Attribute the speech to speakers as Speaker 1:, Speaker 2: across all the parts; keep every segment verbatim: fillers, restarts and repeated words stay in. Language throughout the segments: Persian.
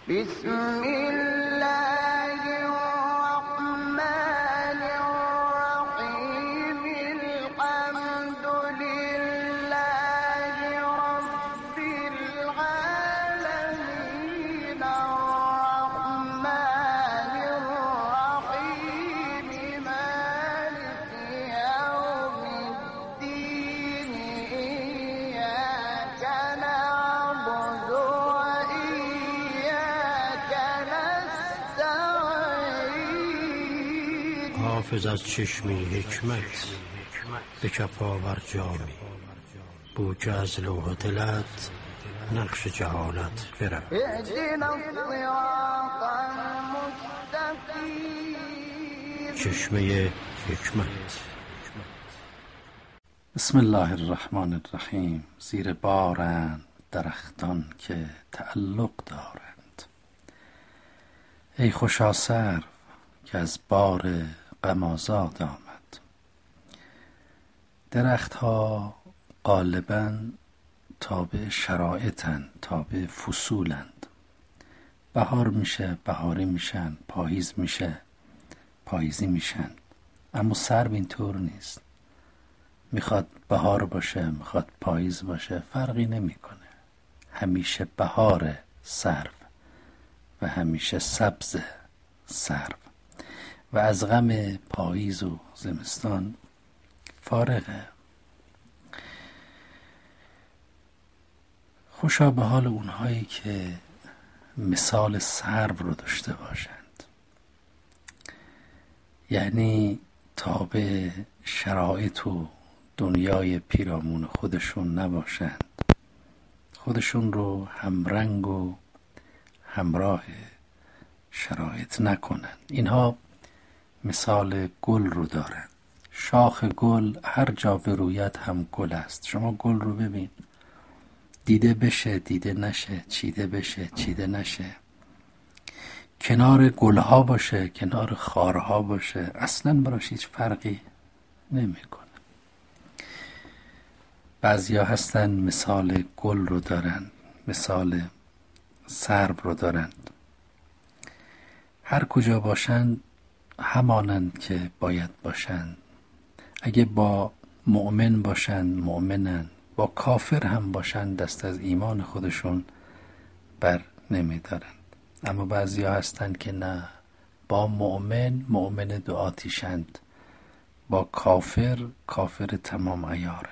Speaker 1: بسم الله الرحمن الرحيم الحمد لله رب العالمين الرحمن الرحيم مالك يوم الدين إياك نعبد وإياك نستعين.
Speaker 2: حافظ از چشمی حکمت به کف آور جامی، بو که از لوح دلت نقش جهالت برم.
Speaker 1: اهدنا الصراط المستقیم.
Speaker 2: چشمه حکمت.
Speaker 3: بسم الله الرحمن الرحیم. زیر بارند درختان که تعلق دارند، ای خوشا سرو که از بار غم آزاد آمد. درختها غالباً تابع شرایطند، تابع فصولند. بهار میشه بهاری میشن، پاییز میشه پاییزی میشن. اما سرو اینطور نیست. میخواد بهار باشه میخواد پاییز باشه فرقی نمیکنه. همیشه بهار سرو و همیشه سبز سرو و از غم پاییز و زمستان فارغه. خوشا به حال اونهایی که مثال سرو رو داشته باشند، یعنی تابع شرایط و دنیای پیرامون خودشون نباشند، خودشون رو همرنگ و همراه شرایط نکنند. اینها مثال گل رو دارند. شاخ گل هر جا بروید هم گل است. شما گل رو ببین، دیده بشه دیده نشه، چیده بشه چیده نشه، کنار گلها باشه کنار خارها باشه، اصلا براش هیچ فرقی نمیکنه. بعضیا هستن مثال گل رو دارن، مثال سرو رو دارند. هر کجا باشند همانند که باید باشند. اگه با مؤمن باشند مؤمنند، با کافر هم باشند دست از ایمان خودشون بر نمی دارند. اما بعضی ها هستند که نه، با مؤمن مؤمن دو آتیشند، با کافر کافر تمام عیارند.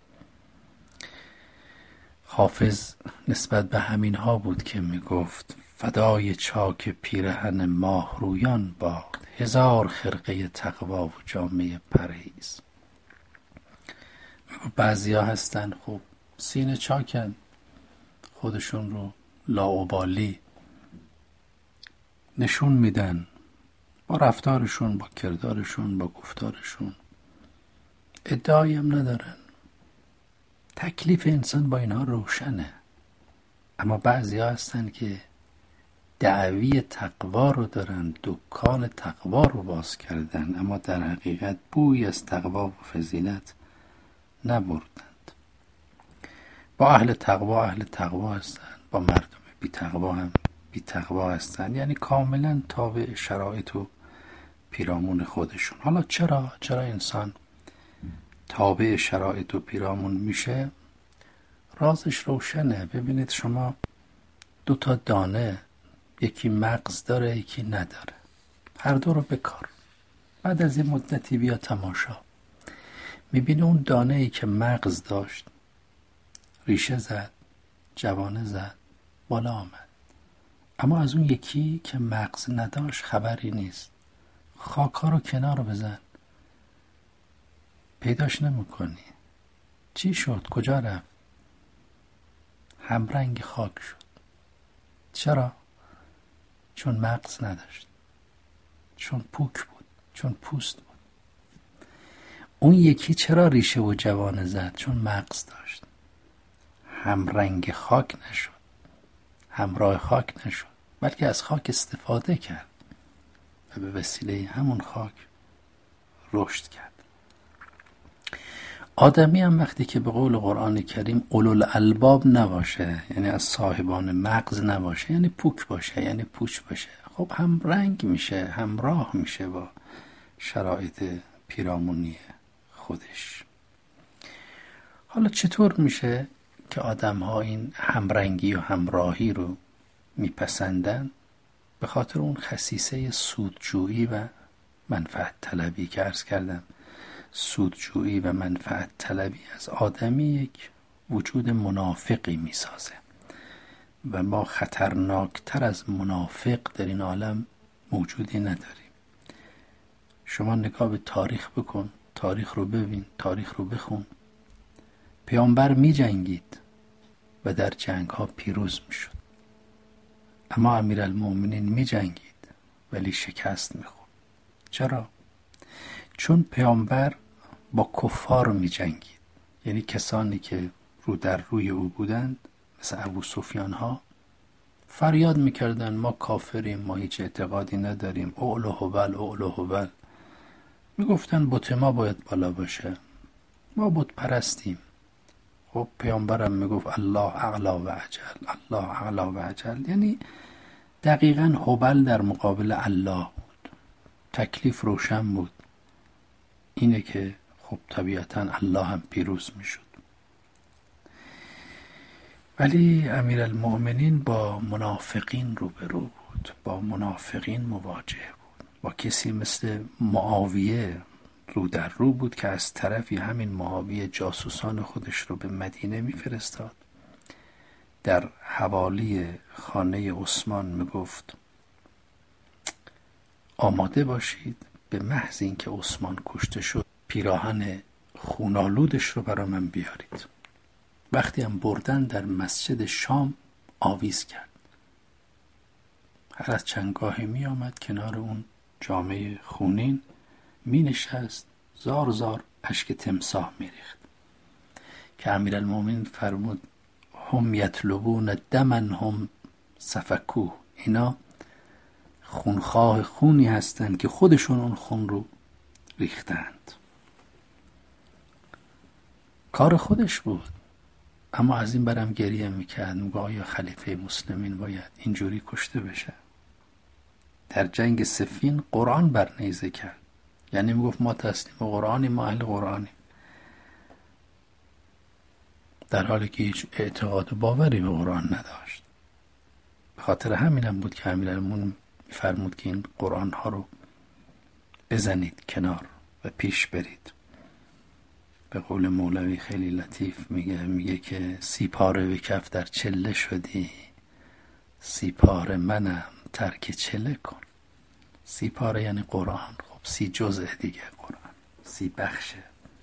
Speaker 3: حافظ نسبت به همین ها بود که می گفت فدای چاک پیرهن ماه رویان باد، هزار خرقه تقوا و جامعه پرهیز. بعضی ها هستن خب سینه چاکن، خودشون رو لاابالی نشون میدن با رفتارشون، با کردارشون، با گفتارشون. ادعایی هم ندارن. تکلیف انسان با اینها روشنه. اما بعضی ها هستن که دعوی تقوا رو دارن، دکان تقوا رو باز کردن، اما در حقیقت بوی از تقوا و فضیلت نبردند. با اهل تقوا اهل تقوا هستن، با مردم بی تقوا هم بی تقوا هستن، یعنی کاملا تابع شرایط و پیرامون خودشون. حالا چرا چرا انسان تابع شرایط و پیرامون میشه؟ رازش روشنه. ببینید شما دو تا دانه، یکی مغز داره یکی نداره، هر دو رو بکار. بعد از این مدتی بیا تماشا، میبینه اون دانه ای که مغز داشت ریشه زد، جوانه زد، بالا آمد. اما از اون یکی که مغز نداشت خبری نیست. خاکا رو کنار بزن، پیداش نمیکنی. چی شد؟ کجا رفت؟ همرنگ خاک شد. چرا؟ چون مغز نداشت، چون پوک بود، چون پوست بود. اون یکی چرا ریشه و جوانه زد؟ چون مغز داشت، همرنگ خاک نشد، همراه خاک نشد، بلکه از خاک استفاده کرد و به وسیله همون خاک رشد کرد. آدمی هم وقتی که به قول قرآن کریم اولوالالباب نباشه، یعنی از صاحبان مغز نباشه، یعنی پوک باشه، یعنی پوچ باشه، خب هم رنگ میشه، همراه میشه با شرایط پیرامونی خودش. حالا چطور میشه که آدم ها این همرنگی و همراهی رو میپسندن؟ به خاطر اون خصیصه سودجویی و منفعت طلبی که عرض کردم. سودجویی و منفعت طلبی از آدمی یک وجود منافقی میسازه و ما خطرناکتر از منافق در این عالم موجودی نداریم. شما نگاه به تاریخ بکن، تاریخ رو ببین، تاریخ رو بخون. پیامبر می جنگید و در جنگ ها پیروز می شد، اما امیرالمومنین می جنگید ولی شکست می خورد. چرا؟ چون پیامبر با کفار می جنگید، یعنی کسانی که رو در روی او بودند، مثل ابو سفیان ها، فریاد می کردن ما کافریم، ما هیچ اعتقادی نداریم، اعلو هبل اعلو هبل. می گفتن بت ما باید بالا باشه، ما بت پرستیم. خب پیامبرم می گفت الله اعلا و اجل، الله اعلا و اجل، یعنی دقیقاً هبل در مقابل الله بود. تکلیف روشن بود، اینه که خب طبیعتاً الله هم پیروز می شد. ولی امیرالمؤمنین با منافقین روبرو بود، با منافقین مواجه بود، با کسی مثل معاویه رو در رو بود که از طرفی همین معاویه جاسوسان خودش رو به مدینه میفرستاد. در حوالی خانه عثمان میگفت آماده باشید، به محض اینکه عثمان کشته شد پیراهن خونالودش رو برا من بیارید. وقتی هم بردن در مسجد شام آویز کرد. هر از چندگاهی می آمد کنار اون جامعه خونین می نشست، زار زار اشک تمساح می ریخت که امیرالمومنین فرمود هم یطلبون دمن هم سفکوه، اینا خونخواه خونی هستند که خودشون اون خون رو ریختند. کار خودش بود، اما از این برم گریه میکرد، میگه آیا خلیفه مسلمین باید اینجوری کشته بشه؟ در جنگ صفین قرآن بر نیزه کرد، یعنی میگفت ما تسلیم قرآنیم، ما اهل قرآنیم، در حالی که هیچ اعتقاد و باوری به قرآن نداشت. به خاطر همینم بود که امیرالمومنین فرمود که این قرآن ها رو بزنید کنار و پیش برید. به قول مولوی خیلی لطیف میگه میگه که سی پاره به کف در چله شدی، سی پاره منم ترک چله کن. سی پاره یعنی قرآن، خب سی جزء دیگه قرآن، سی بخشه.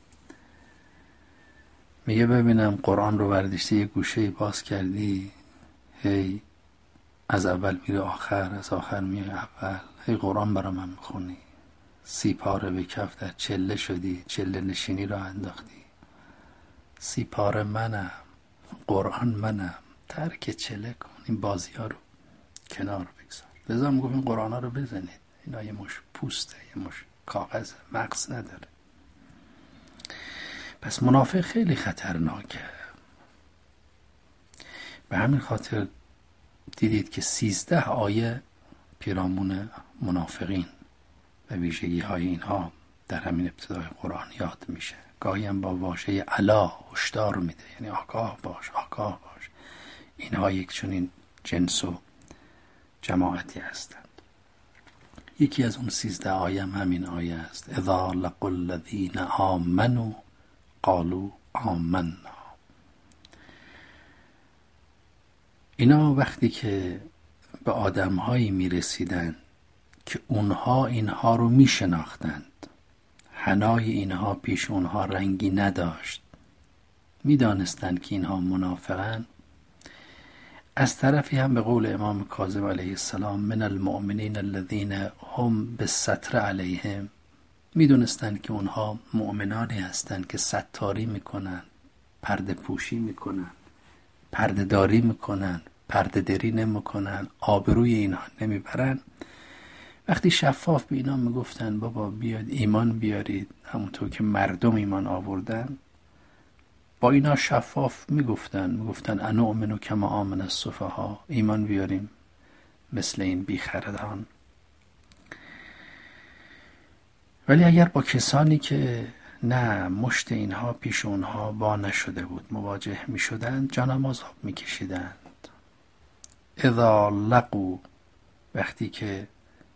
Speaker 3: میگه ببینم قرآن رو برداشتی یه گوشه باز کردی، هی از اول میره آخر، از آخر میره اول، هی قرآن برا من میخونی. سی پاره به کف در چله شدی، چله نشینی رو انداختی. سی پاره منم، قرآن منم، ترک چله کن. این بازی ها رو کنار بگذار. لذا هم گفت این قرآن ها رو بزنید، اینا یه مش پوسته، یه مش کاغذ، مغز نداره. پس منافق خیلی خطرناکه. به همین خاطر دیدید که سیزده آیه پیرامون منافقین و ویژگی های اینها در همین ابتدای قرآن یاد میشه. گاهی هم با واژه الا هشدار میده، یعنی آگاه باش، آگاه باش. اینها یک چنین جنس و جماعتی هستند. یکی از اون سیزده آیه هم همین آیه است: اذا لقوا الذین آمنوا قالوا آمنا. اینا وقتی که به آدم‌هایی می‌رسیدند که اونها اینها رو می‌شناختند، حنای اینها پیش اونها رنگی نداشت، می‌دانستند که اینها منافقن، از طرفی هم به قول امام کاظم علیه السلام من المؤمنین الذین هم بالستر علیهم، می‌دونستند که اونها مؤمنانی هستند که ستاری می‌کنند، پرده پوشی می‌کنند، پرده داری می‌کنند، پرده دری نمی‌کنند، آبروی اینها نمیبرند. وقتی شفاف به اینا میگفتن بابا بیاد ایمان بیارید همونطور که مردم ایمان آوردن، با اینا شفاف میگفتن میگفتن انؤمن کما آمن السفها، ایمان بیاریم مثل این بیخردان. ولی اگر با کسانی که نه مشت اینها پیش اونها با نشده بود مواجه می شدند، جانم عذاب می کشیدند. اذا لقوا، وقتی که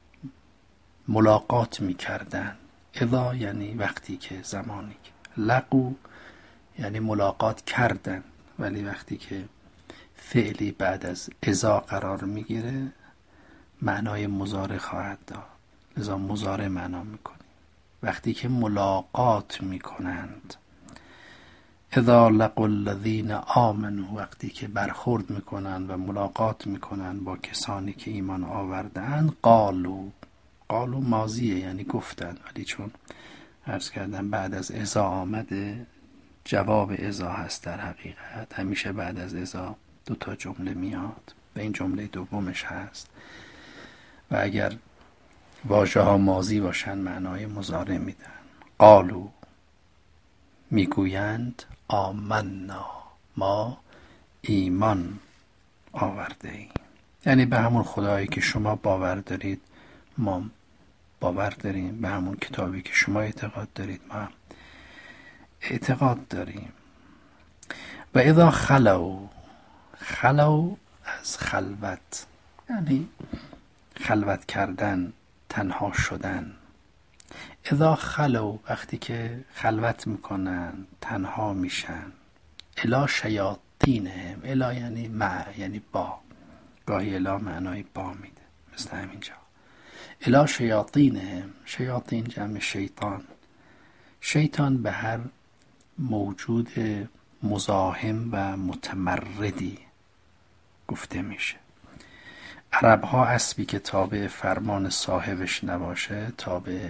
Speaker 3: ملاقات می کردند. اذا یعنی وقتی که، زمانی که. لقوا یعنی ملاقات کردن، ولی وقتی که فعلی بعد از اذا قرار می گیره معنای مضارع خواهد داد، لذا مضارع معنا می کنه. وقتی که ملاقات می کنند. اذا لقوا الذین آمنوا، وقتی که برخورد می کنند و ملاقات می کنند با کسانی که ایمان آوردند. قالوا، قالوا ماضیه یعنی گفتند، ولی چون عرض کردم بعد از اذا آمده جواب اذا هست، در حقیقت همیشه بعد از اذا دو تا جمله میاد و این جمله دومش هست و اگر واژه ها ماضی باشن معنای مضارع میدن. قالوا میگویند آمنا، ما ایمان آورده ایم، یعنی به همون خدایی که شما باور دارید ما باور داریم، به همون کتابی که شما اعتقاد دارید ما اعتقاد داریم. و اذا خلو، خلو از خلوت یعنی خلوت کردن، تنها شدن. اذا خلو وقتی که خلوت میکنن، تنها میشن. الی شیاطینهم، الی یعنی مع یعنی با، گاهی الی معنای با میده مثل همینجا. الی شیاطینهم، شیاطین جمع شیطان، شیطان به هر موجود مزاحم و متمردی گفته میشه. عرب ها اسبی که تابع فرمان صاحبش نباشه، تابع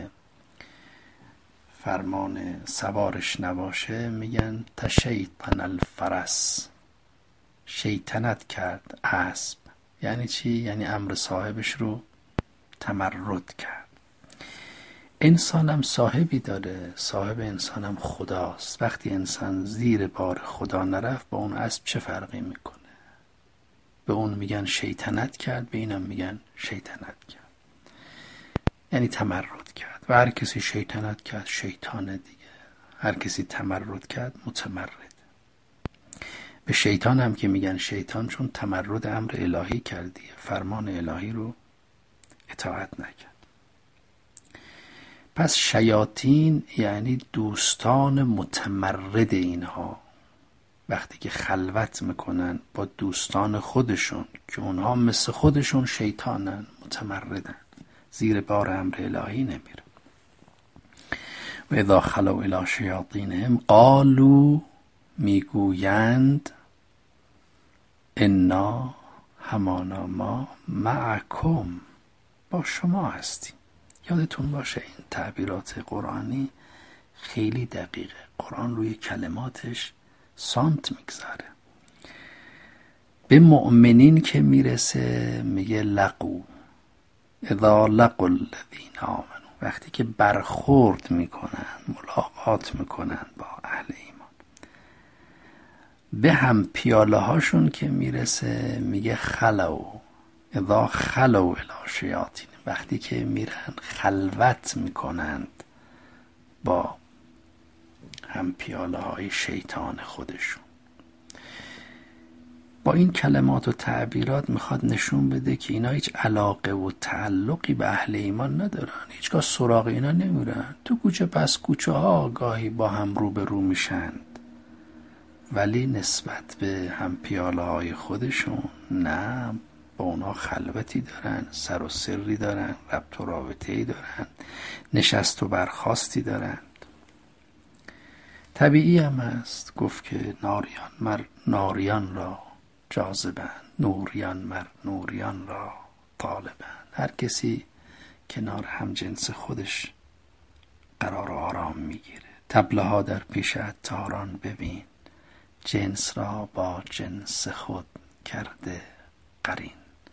Speaker 3: فرمان سوارش نباشه، میگن تشیطن الفرس، شیطنت کرد اسب. یعنی چی؟ یعنی امر صاحبش رو تمرد کرد. انسان هم صاحبی داره، صاحب انسان هم خداست. وقتی انسان زیر بار خدا نرفت با اون اسب چه فرقی میکنه؟ به اون میگن شیطنت کرد، به اینم میگن شیطنت کرد، یعنی تمرد کرد. و هر کسی شیطنت کرد شیطانه دیگه، هر کسی تمرد کرد متمرد. به شیطان هم که میگن شیطان چون تمرد امر الهی کردی، فرمان الهی رو اطاعت نکرد. پس شیاطین یعنی دوستان متمرد اینها، وقتی که خلوت میکنن با دوستان خودشون که اونها مثل خودشون شیطانن، متمردن، زیر بار امر الهی نمیره. و اذا خلوا الی شیاطینهم قالوا، میگویند انا همانا ما معکم، با شما هستیم. یادتون باشه این تعبیرات قرآنی خیلی دقیقه، قرآن روی کلماتش سانت میگذاره. به مؤمنین که میرسه میگه لقو، اذا لقوا الذین آمنوا، وقتی که برخورد میکنن، ملاقات میکنن با اهل ایمان. به هم پیاله هاشون که میرسه میگه خلو، اذا خلو الی شیاطین، وقتی که میرن خلوت میکنند با هم پیاله های شیطان خودشون. با این کلمات و تعبیرات میخواد نشون بده که اینا هیچ علاقه و تعلقی به اهل ایمان ندارن، هیچگاه سراغ اینا نمیرن. تو کوچه پس کوچه ها گاهی با هم رو به رو میشند، ولی نسبت به هم پیاله های خودشون نه، با اونا خلوتی دارن، سر و سری دارن، ربط و رابطه‌ای دارن، نشست و برخاستی دارن. طبیعی هم است گفت که ناریان مر ناریان را جاذبند، نوریان مر نوریان را طالبند. هر کسی کنار هم جنس خودش قرار آرام میگیره. طبله ها در پیش عطاران ببین، جنس را با جنس خود کرده قرین.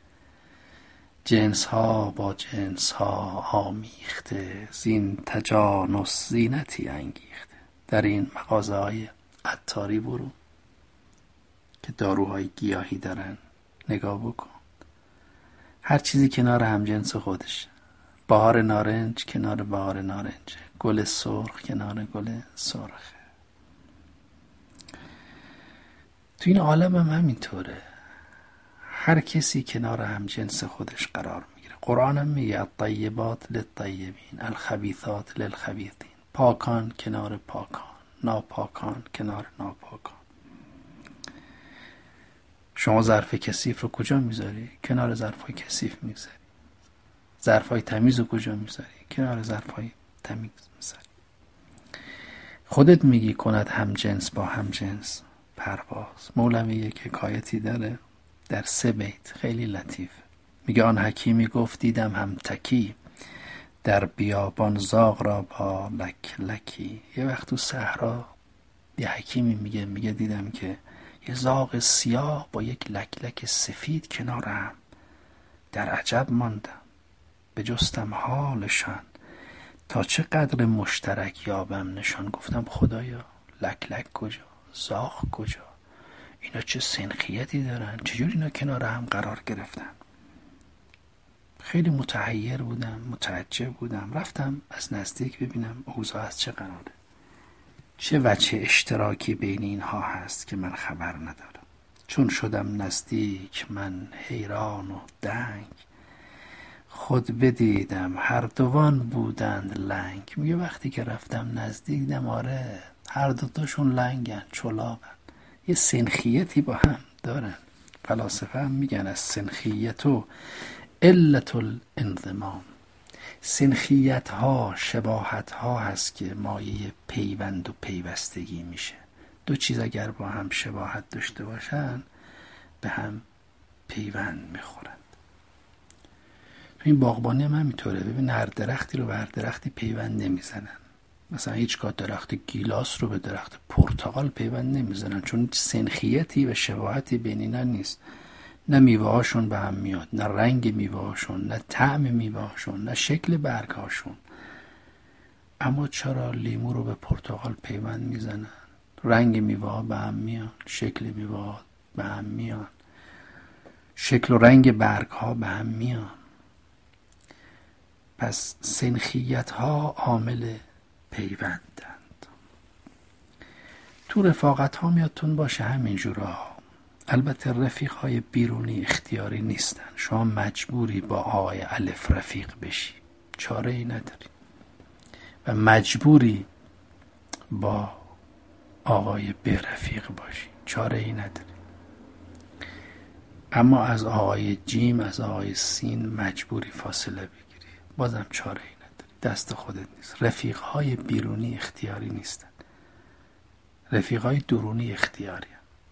Speaker 3: جنس ها با جنس ها آمیخته، زین تجانس زینتی انگیخته. در این مغازه های عطاری برو که داروهای گیاهی دارن، نگاه بکن. هر چیزی کنار همجنس خودشه. بهار نارنج کنار بهار نارنجه، گل سرخ کنار گل سرخه. تو این عالم هم همینطوره، هر کسی کنار همجنس خودش قرار میگیره. قرآن هم میگه الطیبات للطیبین الخبیثات للخبیثین، پاکان کنار پاکان، ناپاکان کنار ناپاکان. شما ظرف کثیف رو کجا میذاری؟ کنار ظرفای کثیف میذاری. ظرفای تمیز رو کجا میذاری؟ کنار ظرفای تمیز میذاری. خودت میگی کند هم جنس با هم جنس پرواز. مولوی یک حکایتی داره در سه بیت، خیلی لطیف. میگه آن حکیمی گفت دیدم هم تکی، در بیابان زاغ را با لک لکی. یه وقت تو صحرا یه حکیمی میگه میگه دیدم که یه زاغ سیاه با یک لک لک سفید کنارم، در عجب ماندم، بجستم حالشان تا چه قدر مشترک یابم نشان. گفتم خدایا لک لک کجا، زاغ کجا، اینا چه سنخیتی دارن، چجور اینا کنار هم قرار گرفتن؟ خیلی متحیر بودم، متعجب بودم. رفتم از نزدیک ببینم اوضاع از چه قراره، چه وجه اشتراکی بین اینها هست که من خبر ندارم. چون شدم نزدیک من حیران و دنگ، خود بدیدم هر دوان بودند لنگ. میگه وقتی که رفتم نزدیک دیدم آره هر دوتاشون لنگن، چلابن، یه سنخیتی با هم دارن. فلاسفه هم میگن از سنخیت و علت الانضمام. سنخیت ها شباهت ها هست که مایه پیوند و پیوستگی میشه. دو چیز اگر با هم شباهت داشته باشن به هم پیوند میخورند. تو این باغبانی هم همینطوره. ببین هر درختی رو به هر درختی پیوند نمیزنن. مثلا هیچگاه درخت گیلاس رو به درخت پرتقال پیوند نمیزنن، چون سنخیتی و شباهتی بین اینا نیست. نه میوه هاشون به هم میاد، نه رنگ میوه هاشون، نه طعم میوه هاشون، نه شکل برگ هاشون. اما چرا لیمو رو به پرتقال پیوند میزنن؟ رنگ میوه ها به هم میان، شکل میوه ها به هم میان، شکل و رنگ برگ ها به هم میان. پس سنخیت ها عامل پیوندند. تو رفاقت ها میادتون باشه همینجورا. البته رفیق های بیرونی اختیاری نیستن. شما مجبوری با آقای الف رفیق بشی، چاره ای نداری، و مجبوری با آقای ب رفیق باشی، چاره ای نداری. اما از آقای جیم، از آقای سین مجبوری فاصله بگیری، بازم چاره ای نداری، دست خودت نیست. رفیق های بیرونی اختیاری نیستن، رفیق های درونی اختیاری.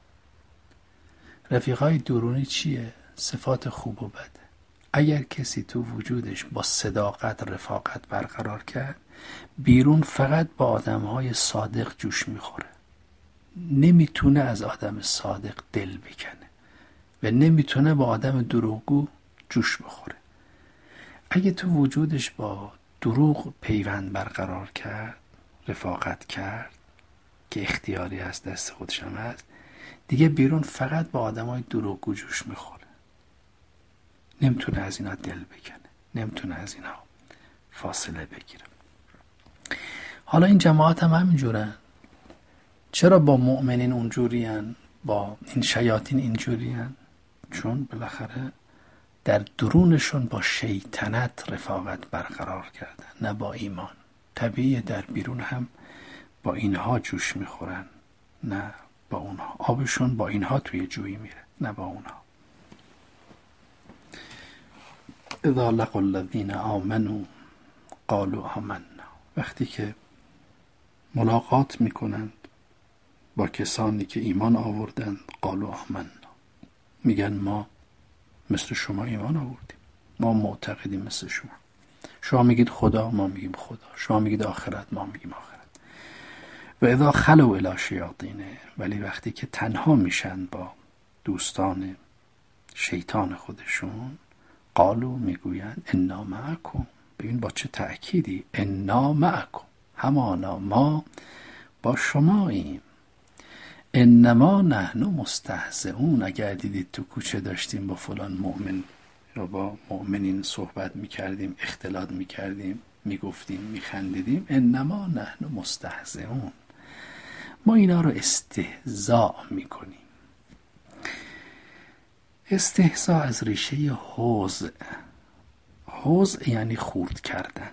Speaker 3: رفیقای درونی چیه؟ صفات خوب و بده. اگر کسی تو وجودش با صداقت رفاقت برقرار کرد، بیرون فقط با آدمهای صادق جوش میخوره. نمیتونه از آدم صادق دل بکنه و نمیتونه با آدم دروغگو جوش بخوره. اگه تو وجودش با دروغ پیوند برقرار کرد، رفاقت کرد که اختیاری هست، دست خودش هم هست، دیگه بیرون فقط با آدمای دروغگو جوش میخوره. نمیتونه از اینا دل بکنه، نمیتونه از اینا فاصله بگیره. حالا این جماعت هم همینجورن. چرا با مؤمنین اونجورین، با این شیاطین اینجورین؟ چون بالاخره در درونشون با شیطنت رفاقت برقرار کردن، نه با ایمان. طبیعیه در بیرون هم با اینها جوش میخورن، نه با اونها. آبشون با اینها توی جویی میره، نه با اونها. اذا لقوا الذین آمنوا قالوا آمنا. وقتی که ملاقات میکنند با کسانی که ایمان آوردند، قالوا آمنا، میگن ما مثل شما ایمان آوردیم، ما معتقدیم مثل شما. شما میگید خدا، ما میگیم خدا. شما میگید آخرت، ما میگیم آخرت. و اذا خلوا الی شیاطینه، ولی وقتی که تنها میشن با دوستان شیطان خودشون، قالوا، میگویند انا معکم. ببین با چه تأکیدی، انا معکم، همانا ما با شماییم. انما نحن مستهزئون. اگر دیدید تو کوچه داشتیم با فلان مؤمن یا با مؤمنین صحبت میکردیم، اختلاط میکردیم، میگفتیم، میخندیدیم، انما نحن مستهزئون، ما اینا رو استهزاء میکنیم. استهزاء از ریشه هوز، هوز یعنی خورد کردن.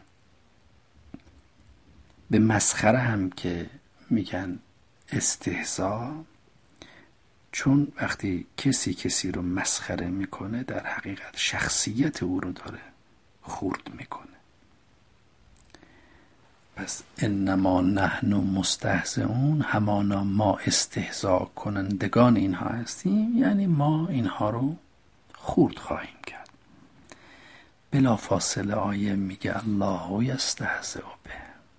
Speaker 3: به مسخره هم که میگن استهزاء، چون وقتی کسی کسی رو مسخره میکنه در حقیقت شخصیت او رو داره خورد میکنه. پس انما نحن مستهزئون، همانا ما استهزاء کنندگان اینها هستیم، یعنی ما اینها رو خورد خواهیم کرد. بلا فاصله آیه میگه الله یستهزئ به،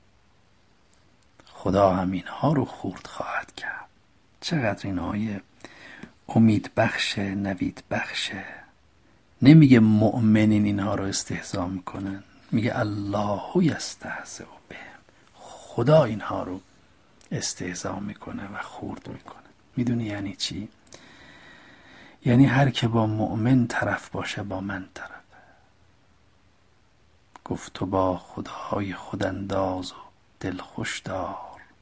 Speaker 3: خدا هم اینها رو خورد خواهد کرد. چقدر این آیه امید بخشه، نوید بخشه. نمیگه مؤمنین اینها رو استهزاء میکنن، میگه الله یستهزئ به، خدا اینها رو استهزاء میکنه و خورد میکنه. میدونی یعنی چی؟ یعنی هر که با مؤمن طرف باشه با من طرفه. گفت تو با خدای خود انداز و دل خوش دار،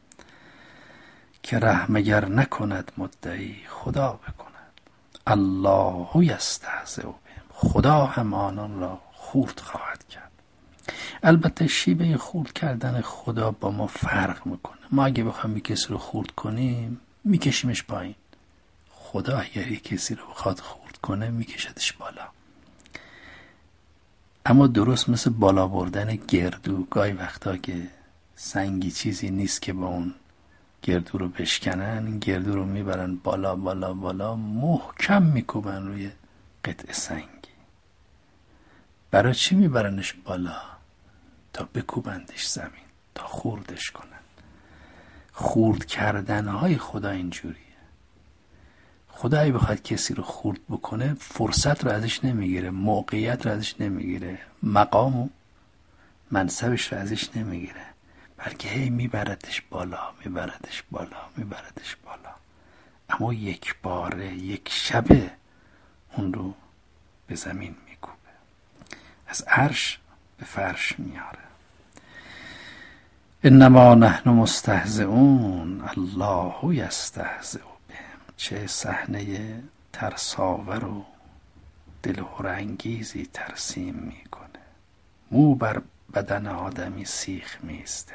Speaker 3: که رحم اگر نکند مدعی خدا بکند. الله یستهزئ بهم، خدا هم آنان را خورد خواهد کرد. البته شیوه خورد کردن خدا با ما فرق میکنه. ما اگه بخوایم کسی رو خورد کنیم میکشیمش پایین، خدا اگه کسی رو بخواد خورد کنه میکشدش بالا. اما درست مثل بالا بردن گردو، گاهی وقتا که سنگی چیزی نیست که با اون گردو رو بشکنن، این گردو رو میبرن بالا بالا بالا، محکم میکوبن روی قطعه سنگی. برای چی میبرنش بالا؟ تا بکوبندش زمین، تا خوردش کنن. خورد کردنهای خدا اینجوریه. خدا اگه بخواد کسی رو خورد بکنه فرصت رو ازش نمیگیره، موقعیت رو ازش نمیگیره، مقام و منصبش رو ازش نمیگیره، بلکه هی میبردش بالا، میبردش بالا، میبردش بالا. اما یک باره، یک شبه اون رو به زمین میکوبه، از عرش به فرش میاره. انما نحن مستهزئون الله یستهزئ بهم. چه صحنه ترساور و دلهره انگیزی ترسیم میکنه. مو بر بدن آدمی سیخ میسته.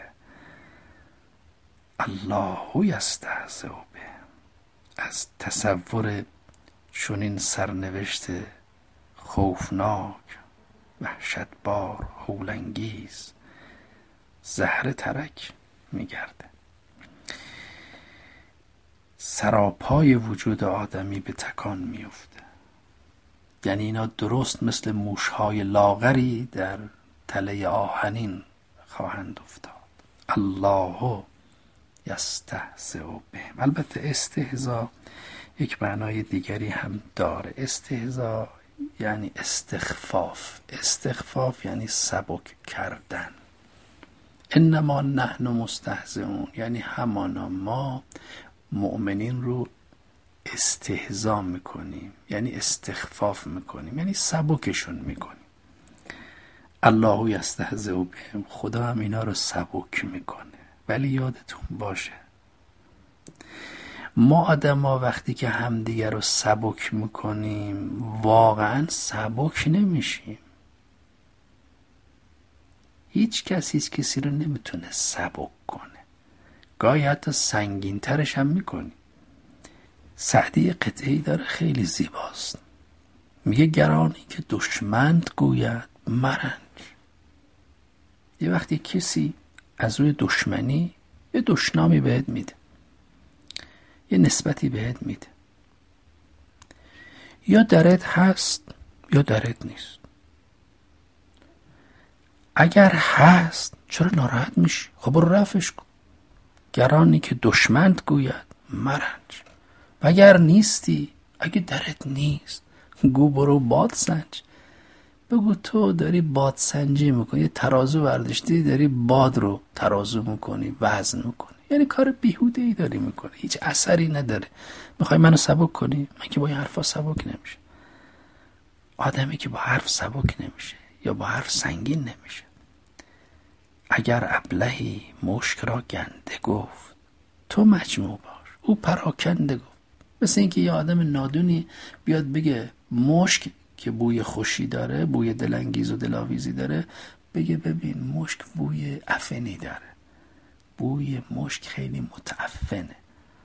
Speaker 3: الله یستهزئ بهم. از تصور چنین سرنوشت خوفناک، وحشتبار، هولانگیز زهره ترک میگرده. سراپای وجود آدمی به تکان میفته. یعنی اینا درست مثل موشهای لاغری در تله آهنین خواهند افتاد. الله یستهزئ بهم. البته استهزاء یک معنای دیگری هم داره. استهزاء یعنی استخفاف. استخفاف یعنی سبک کردن. انما نحن مستهزئون یعنی همانا ما مؤمنین رو استهزاء میکنیم، یعنی استخفاف میکنیم، یعنی سبکشون میکنیم. الله یستهزئ بهم، خدا هم اینا رو سبک میکنه. ولی یادتون باشه ما آدما وقتی که همدیگه رو سبک میکنیم واقعا سبک نمیشیم. هیچ کسی هیچ کسی رو نمیتونه سبک کنه. گاهی حتی سنگین ترش هم میکنی. سعدی قطعی داره خیلی زیباست، میگه گرانی که دشمنت گوید مرنج. یه وقتی کسی از روی دشمنی یه دشنامی بهت میده، یه نسبتی بهت میده، یا درت هست یا درت نیست. اگر هست چرا ناراحت میشی؟ خب برو رفعش کن. گرانی که دشمنت گوید مرنج. و اگر نیستی، اگه درت نیست، گو برو باد سنج. بگو تو داری باد سنجی میکنی، یه ترازو برداشتی داری باد رو ترازو میکنی، وزن میکنی. یعنی کار بیهوده ای داری میکنه، هیچ اثری نداره. میخوای منو سبک کنی؟ من که با این حرفا سبک نمیشه. آدمی که با حرف سبک نمیشه یا با حرف سنگین نمیشه. اگر ابلهی مشک را گنده گفت تو مجموع باش، او پراکنده گفت. مثل اینکه یه آدم نادونی بیاد بگه مشک که بوی خوشی داره، بوی دلانگیز و دلاویزی داره، بگه ببین مشک بوی عفنی داره، بوی مشک خیلی متعفنه.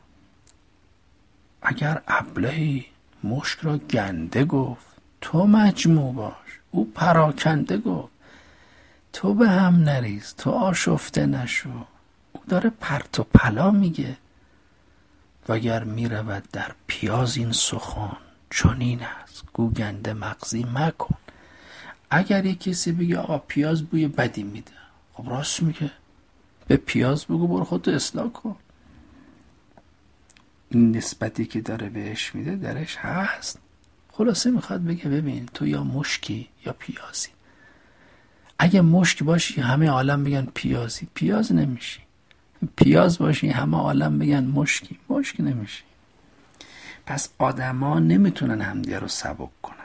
Speaker 3: اگر ابلهی مشک را گنده گفت تو مجموع باش، او پراکنده گفت. تو به هم نریز، تو آشفته نشو. او داره پرت و پلا میگه. وگر میرود در پیاز این سخن چنین است، گو گنده مغزی مکن. اگر یک کسی بگه آقا پیاز بوی بدی میده، خب راست میگه، به پیاز بگو برو خودتو اصلاح کن. این نسبتی که داره بهش میده درش هست. خلاصه میخواد بگه ببین تو یا مشکی یا پیازی. اگه مشک باشی همه عالم بگن پیازی، پیاز نمیشی. پیاز باشی همه عالم بگن مشکی، مشک نمیشی. پس آدما نمیتونن همدیگه رو سبک کنن.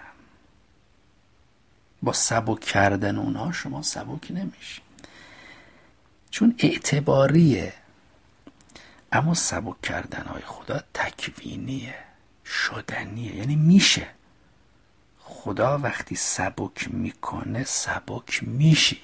Speaker 3: با سبک کردن اونها شما سبک نمیشی، چون اعتباریه. اما سبک کردن های خدا تکوینیه، شدنیه، یعنی میشه. خدا وقتی سبک میکنه سبک میشی.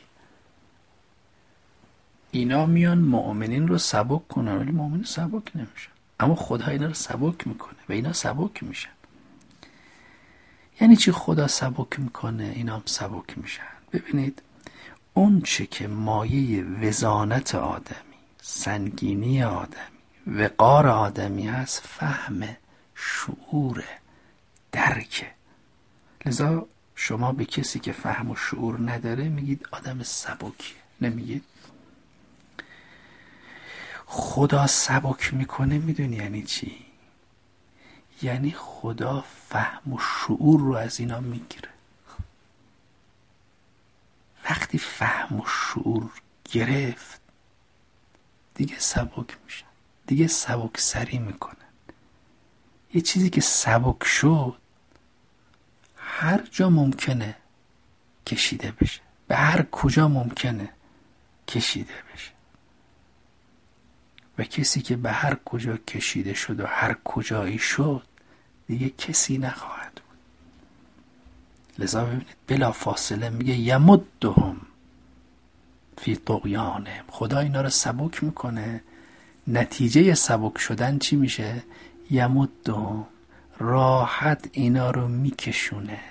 Speaker 3: اینا میان مؤمنین رو سبک کنن ولی مؤمنین سبک نمیشن، اما خدا اینا رو سبک میکنه و اینا سبک میشن. یعنی چی خدا سبک میکنه اینا هم سبک میشن؟ ببینید اون چه که مایه وزانت آدمی، سنگینی آدمی، وقار آدمی هست، فهم، شعور، درک. لذا شما به کسی که فهم و شعور نداره میگید آدم سبکیه، نمیگید. خدا سبک میکنه میدونی یعنی چی؟ یعنی خدا فهم و شعور رو از اینا میگیره. وقتی فهم و شعور گرفت دیگه سبک میشن، دیگه سبک سری میکنن. یه چیزی که سبک شد هر جا ممکنه کشیده بشه، به هر کجا ممکنه کشیده بشه. و کسی که به هر کجا کشیده شد و هر کجایی شد دیگه کسی نخواهد بود. لذا ببینید بلا فاصله میگه یمدهم فی طغیانهم. خدا اینا رو سبک میکنه. نتیجه سبک شدن چی میشه؟ یمدهم، راحت اینا رو میکشونه.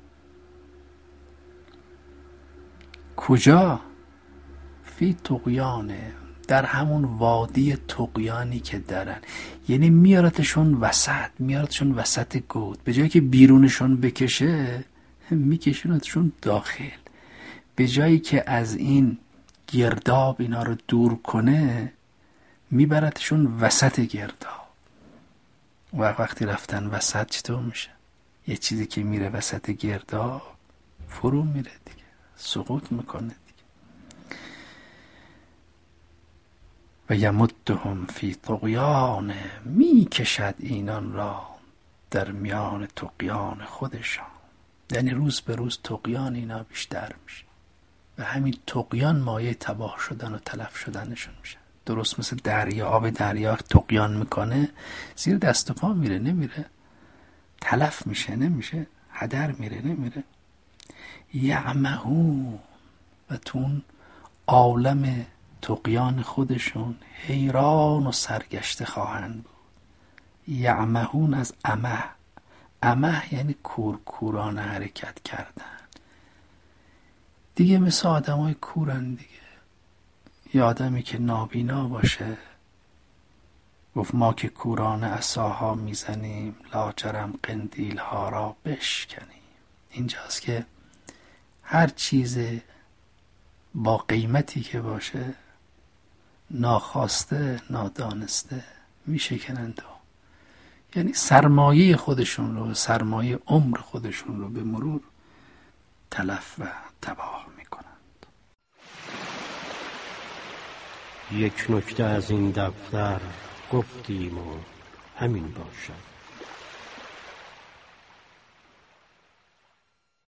Speaker 3: کجا؟ فی طغیانهم، در همون وادی طغیانی که دارن. یعنی میارتشون وسط، میارتشون وسط گود. به جایی که بیرونشون بکشه میکشونتشون داخل. به جایی که از این گرداب اینا رو دور کنه میبرتشون وسط گرداب. و وقتی رفتن وسط چطور میشه؟ یه چیزی که میره وسط گرداب فرو میره دیگه، سقوط میکنه دیگه. و یمدهم فی طغیان، می کشد اینان را در میان طغیان خودشان. یعنی روز به روز طغیان اینا بیشتر میشه و همین طغیان مایه تباه شدن و تلف شدنشون میشه. درست مثل دریا، آب دریا طغیان میکنه زیر دست و پا میره، نمیره، تلف میشه، نمیشه، هدر میره، نمیره. یعمهون، و تون عالم طغیان خودشون حیران و سرگشته خواهند بود. یعمهون از عمه، عمه یعنی کورکورانه حرکت کردن دیگه، مثل آدم های کورن دیگه. یه آدمی که نابینا باشه گفت ما که کورانه عصاها میزنیم لاجرم قندیل ها را بشکنیم. اینجاست که هر چیز با قیمتی که باشه ناخواسته نادانسته میشکنند، یعنی سرمایه خودشون رو، سرمایه عمر خودشون رو به مرور تلف و تباه میکنند.
Speaker 2: یک نکته از این دفتر گفتیم و همین باشد.